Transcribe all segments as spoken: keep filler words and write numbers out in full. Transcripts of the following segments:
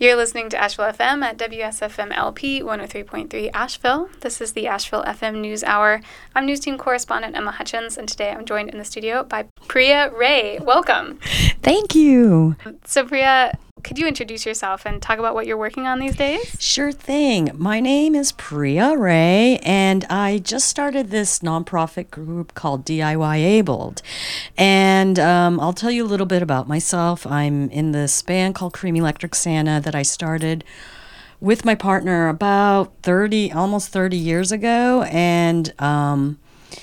You're listening to Asheville F M at W S F M L P one oh three point three Asheville. This is the Asheville F M News Hour. I'm News Team correspondent Emma Hutchins, and today I'm joined in the studio by Priya Ray. Welcome. Thank you. So Priya, could you introduce yourself and talk about what you're working on these days? Sure thing. My name is Priya Ray, and I just started this nonprofit group called D I Y Abled. And um, I'll tell you a little bit about myself. I'm in this band called Cream Electric Santa that I started with my partner about thirty, almost thirty years ago. And um,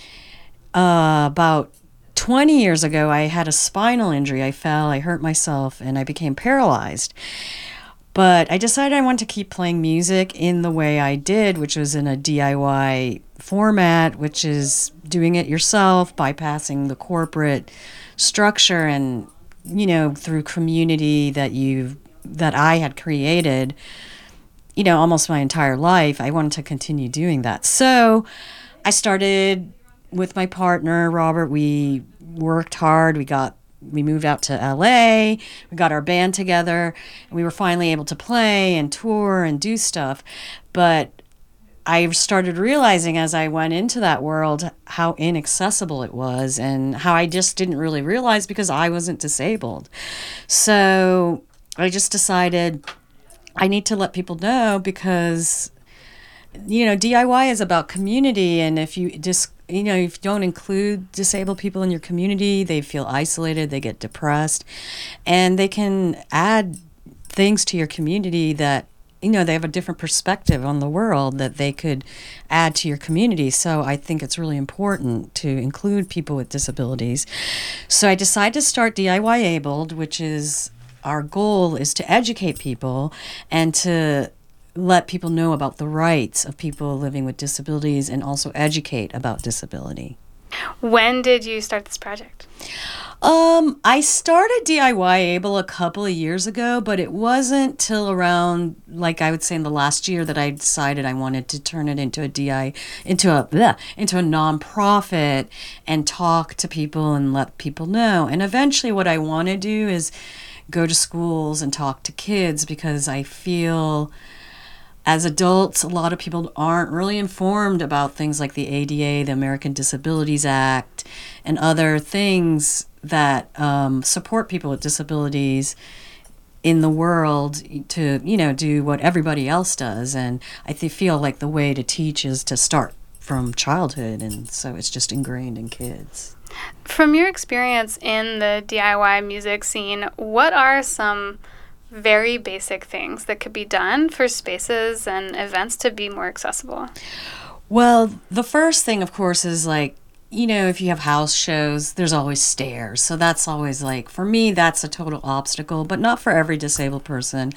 uh, about twenty years ago, I had a spinal injury. I fell, I hurt myself, and I became paralyzed. But I decided I wanted to keep playing music in the way I did, which was in a D I Y format, which is doing it yourself, bypassing the corporate structure, and, you know, through community that you that I had created, you know, almost my entire life. I wanted to continue doing that. So I started with my partner, Robert. We worked hard. We got we moved out to L A. We got our band together, and we were finally able to play and tour and do stuff. But I started realizing as I went into that world how inaccessible it was, and how I just didn't really realize because I wasn't disabled. So I just decided I need to let people know, because, you know, D I Y is about community, and if you just you know, if you don't include disabled people in your community, they feel isolated, they get depressed, and they can add things to your community that, you know, they have a different perspective on the world that they could add to your community. So I think it's really important to include people with disabilities. So I decided to start D I Y Abled, which is, our goal is to educate people and to let people know about the rights of people living with disabilities, and also educate about disability. When did you start this project? Um, I started D I Y Able a couple of years ago, but it wasn't till around, like I would say in the last year, that I decided I wanted to turn it into a D I, into a bleh, into a nonprofit, and talk to people and let people know. And eventually, what I want to do is go to schools and talk to kids, because I feel, as adults, a lot of people aren't really informed about things like the A D A, the American Disabilities Act, and other things that um, support people with disabilities in the world to, you know, do what everybody else does. And I th- feel like the way to teach is to start from childhood, and so it's just ingrained in kids. From your experience in the D I Y music scene, what are some very basic things that could be done for spaces and events to be more accessible? Well, the first thing, of course, is like, you know, if you have house shows, there's always stairs. So that's always like, for me, that's a total obstacle, but not for every disabled person.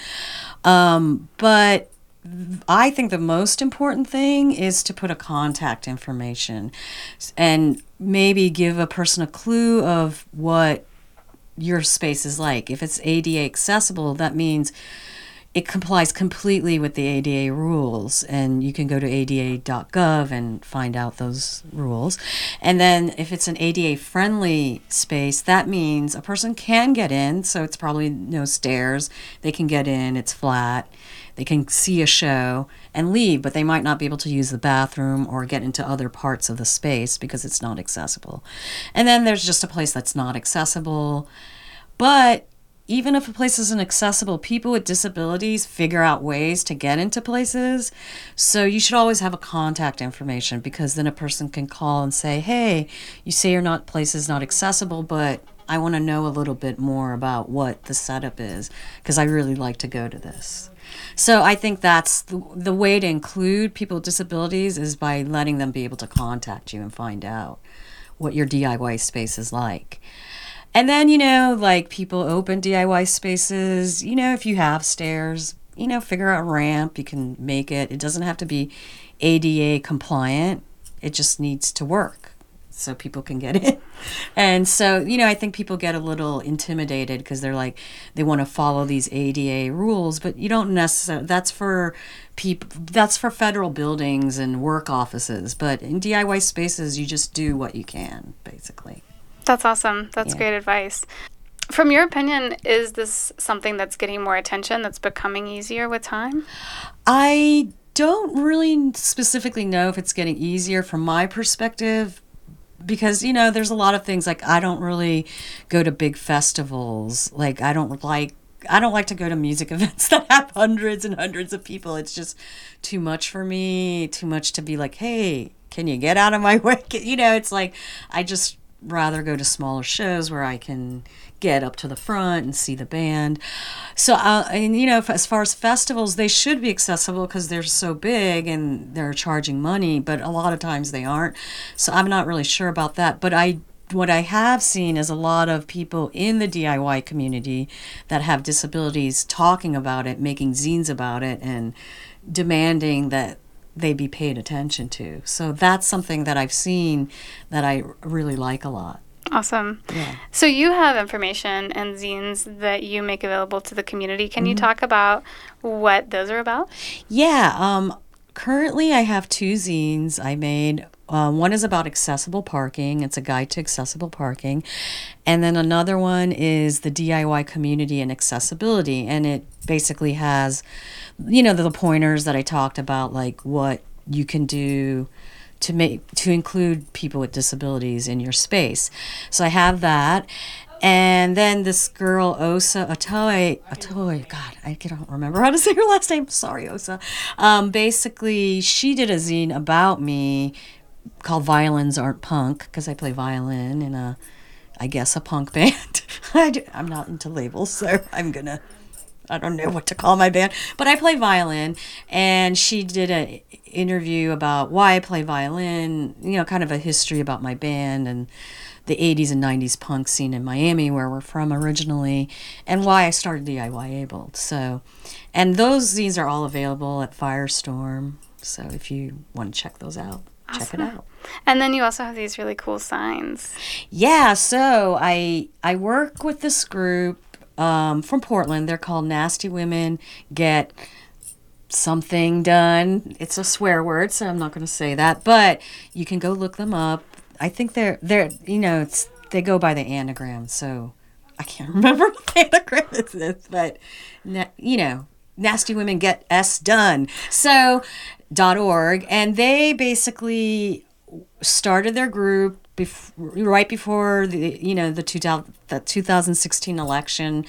Um, but I think the most important thing is to put a contact information and maybe give a person a clue of what your space is like. If it's A D A accessible, that means it complies completely with the A D A rules, and you can go to A D A dot gov and find out those rules. And then if it's an A D A friendly space, that means a person can get in, so it's probably no stairs. They can get in, it's flat. They can see a show and leave, but they might not be able to use the bathroom or get into other parts of the space because it's not accessible. And then there's just a place that's not accessible. But even if a place isn't accessible, people with disabilities figure out ways to get into places. So you should always have a contact information, because then a person can call and say, hey, you say your not place is not accessible, but I want to know a little bit more about what the setup is, because I really like to go to this. So I think that's the, the way to include people with disabilities, is by letting them be able to contact you and find out what your D I Y space is like. And then, you know, like, people open D I Y spaces, you know, if you have stairs, you know, figure out a ramp, you can make it. It doesn't have to be A D A compliant. It just needs to work so people can get in. And so, you know, I think people get a little intimidated because they're like, they want to follow these A D A rules, but you don't necessarily, that's for people, that's for federal buildings and work offices. But in D I Y spaces, you just do what you can, basically. That's awesome. That's Yeah. great advice. From your opinion, is this something that's getting more attention, that's becoming easier with time? I don't really specifically know if it's getting easier from my perspective, because, you know, there's a lot of things, like I don't really go to big festivals. Like I don't like I don't like to go to music events that have hundreds and hundreds of people. It's just too much for me, too much to be like, hey, can you get out of my way? You know, it's like I just rather go to smaller shows where I can get up to the front and see the band. So, uh, and you know, if, as far as festivals, they should be accessible because they're so big and they're charging money, but a lot of times they aren't. So I'm not really sure about that. But I, what I have seen is a lot of people in the D I Y community that have disabilities talking about it, making zines about it, and demanding that they be paid attention to. So that's something that I've seen that I really like a lot. Awesome. Yeah. So you have information and zines that you make available to the community. Can mm-hmm. you talk about what those are about? Yeah. Um, currently, I have two zines I made. Uh, one is about accessible parking. It's a guide to accessible parking. And then another one is the D I Y community and accessibility. And it basically has, you know, the, the pointers that I talked about, like what you can do to make to include people with disabilities in your space. So I have that. And then this girl, Osa Atoy, Atoy, God, I don't remember how to say her last name. Sorry, Osa. Um, basically, she did a zine about me called Violins Aren't Punk, because I play violin in a, I guess, a punk band. I do, I'm not into labels, so I'm going to, I don't know what to call my band, but I play violin. And she did an interview about why I play violin, you know, kind of a history about my band and the eighties and nineties punk scene in Miami, where we're from originally, and why I started D I Y Abled. So, and those zines are all available at Firestorm. So if you want to check those out, awesome. Check it out. And then you also have these really cool signs. Yeah, so I I work with this group um, from Portland. They're called Nasty Women Get Something Done. It's a swear word, so I'm not going to say that, but you can go look them up. I think they're they're you know it's they go by the anagram, so I can't remember what the anagram is, but you know, Nasty Women Get S Done. So dot org, and they basically started their group bef- right before the you know the two thousand the two thousand sixteen election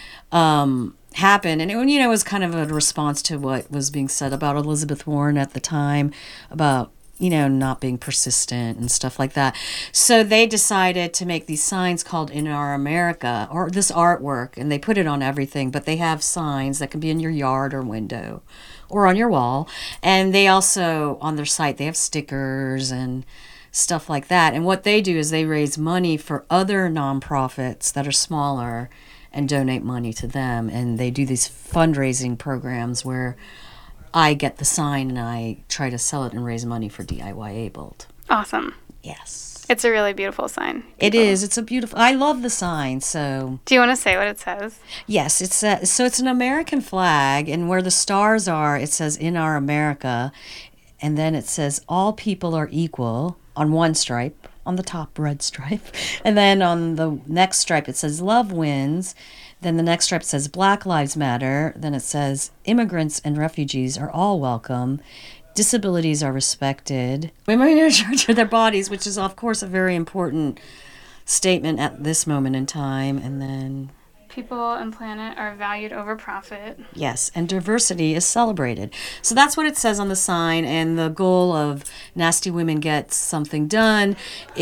um, happened, and it you know was kind of a response to what was being said about Elizabeth Warren at the time about you know not being persistent and stuff like that. So they decided to make these signs called In Our America, or this artwork, and they put it on everything, but they have signs that can be in your yard or window or on your wall. And they also, on their site, they have stickers and stuff like that. And what they do is they raise money for other nonprofits that are smaller and donate money to them. And they do these fundraising programs where I get the sign and I try to sell it and raise money for D I Y Abled. Awesome. Yes. It's a really beautiful sign. It is. It's a beautiful, I love the sign, so. Do you want to say what it says? Yes, it's a, so it's an American flag, and where the stars are, it says In Our America, and then it says all people are equal on one stripe, on the top red stripe, and then on the next stripe it says love wins, then the next stripe says Black Lives Matter, then it says immigrants and refugees are all welcome, disabilities are respected, women are in charge of their bodies, which is of course a very important statement at this moment in time, and then people and planet are valued over profit. Yes, and diversity is celebrated. So that's what it says on the sign, and the goal of Nasty Women Get Something Done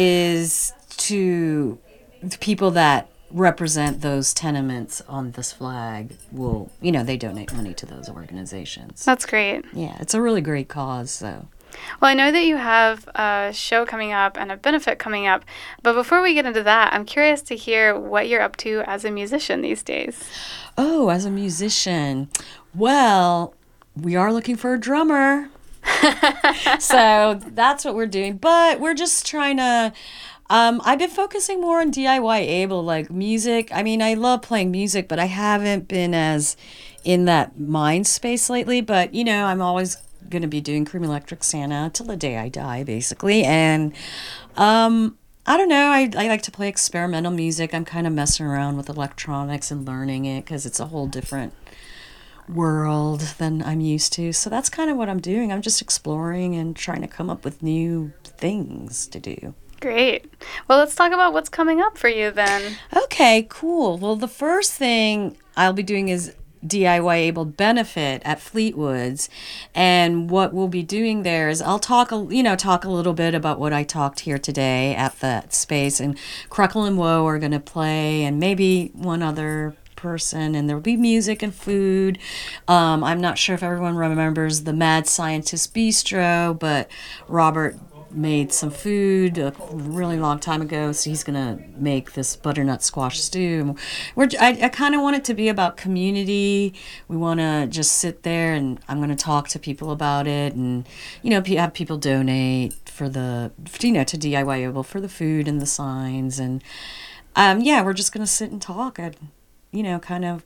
is to the people that represent those tenements on this flag will, you know, they donate money to those organizations. That's great. Yeah, it's a really great cause, so. Well, I know that you have a show coming up and a benefit coming up, but before we get into that, I'm curious to hear what you're up to as a musician these days. Oh, as a musician. Well, we are looking for a drummer. So that's what we're doing, but we're just trying to Um, I've been focusing more on D I Y Able, like music. I mean, I love playing music, but I haven't been as in that mind space lately. But, you know, I'm always going to be doing Cream Electric Santa till the day I die, basically. And um, I don't know. I, I like to play experimental music. I'm kind of messing around with electronics and learning it because it's a whole different world than I'm used to. So that's kind of what I'm doing. I'm just exploring and trying to come up with new things to do. Great. Well, let's talk about what's coming up for you then. Okay, cool. Well, the first thing I'll be doing is D I Y Abled Benefit at Fleetwoods, and what we'll be doing there is I'll talk, a- you know, talk a little bit about what I talked here today at that space, and Cruckle and Woe are going to play, and maybe one other person, and there'll be music and food. Um, I'm not sure if everyone remembers the Mad Scientist Bistro, but Robert made some food a really long time ago, so he's gonna make this butternut squash stew. We're I, I kind of want it to be about community. We want to just sit there, and I'm gonna talk to people about it, and you know, have people donate for the you know to D I Y Able for the food and the signs, and um, yeah, we're just gonna sit and talk and you know, kind of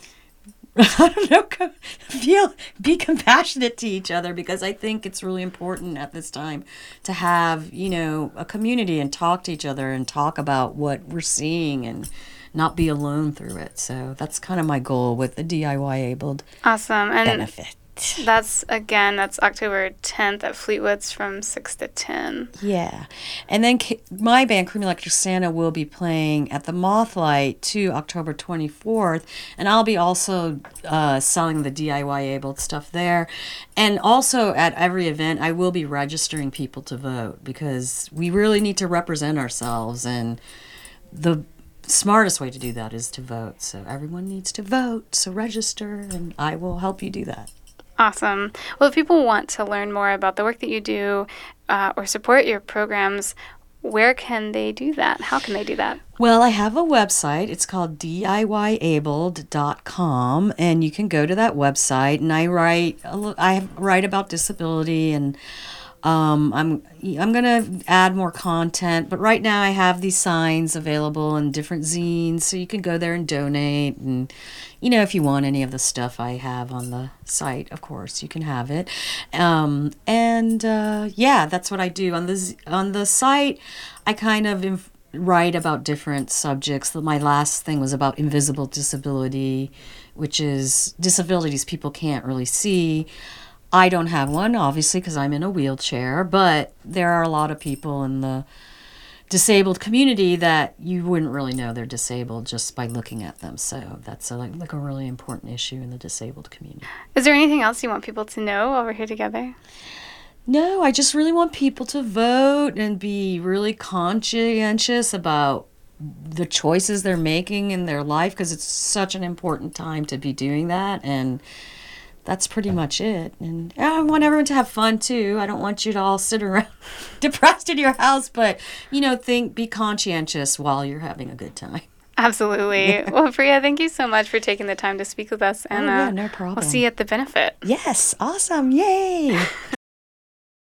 I don't know, co- feel, be compassionate to each other, because I think it's really important at this time to have, you know, a community and talk to each other and talk about what we're seeing and not be alone through it. So that's kind of my goal with the D I Y Abled Awesome. And benefit. that's, again, that's October tenth at Fleetwoods from six to ten. Yeah. And then K- my band, Cream Electric Santa, will be playing at the Mothlight to October twenty-fourth. And I'll be also uh, selling the D I Y Abled stuff there. And also at every event, I will be registering people to vote, because we really need to represent ourselves. And the smartest way to do that is to vote. So everyone needs to vote. So register, and I will help you do that. Awesome. Well, if people want to learn more about the work that you do uh, or support your programs, where can they do that? How can they do that? Well, I have a website. It's called D I Y abled dot com, and you can go to that website. And I write, a li- I write about disability, and um, I'm I'm gonna add more content. But right now, I have these signs available in different zines, so you can go there and donate. And you know, if you want any of the stuff I have on the site, of course, you can have it. Um, and uh, yeah, that's what I do on the z- on the site. I kind of inf- write about different subjects. My last thing was about invisible disability, which is disabilities people can't really see. I don't have one, obviously, because I'm in a wheelchair, but there are a lot of people in the disabled community that you wouldn't really know they're disabled just by looking at them. So that's a, like, like a really important issue in the disabled community. Is there anything else you want people to know while we're here together? No, I just really want people to vote and be really conscientious about the choices they're making in their life, because it's such an important time to be doing that. And that's pretty much it. And I want everyone to have fun too. I don't want you to all sit around depressed in your house, but you know, think, be conscientious while you're having a good time. Absolutely. Yeah. Well, Priya, thank you so much for taking the time to speak with us. And oh, yeah, uh, no problem. We'll see you at the benefit. Yes, awesome. Yay.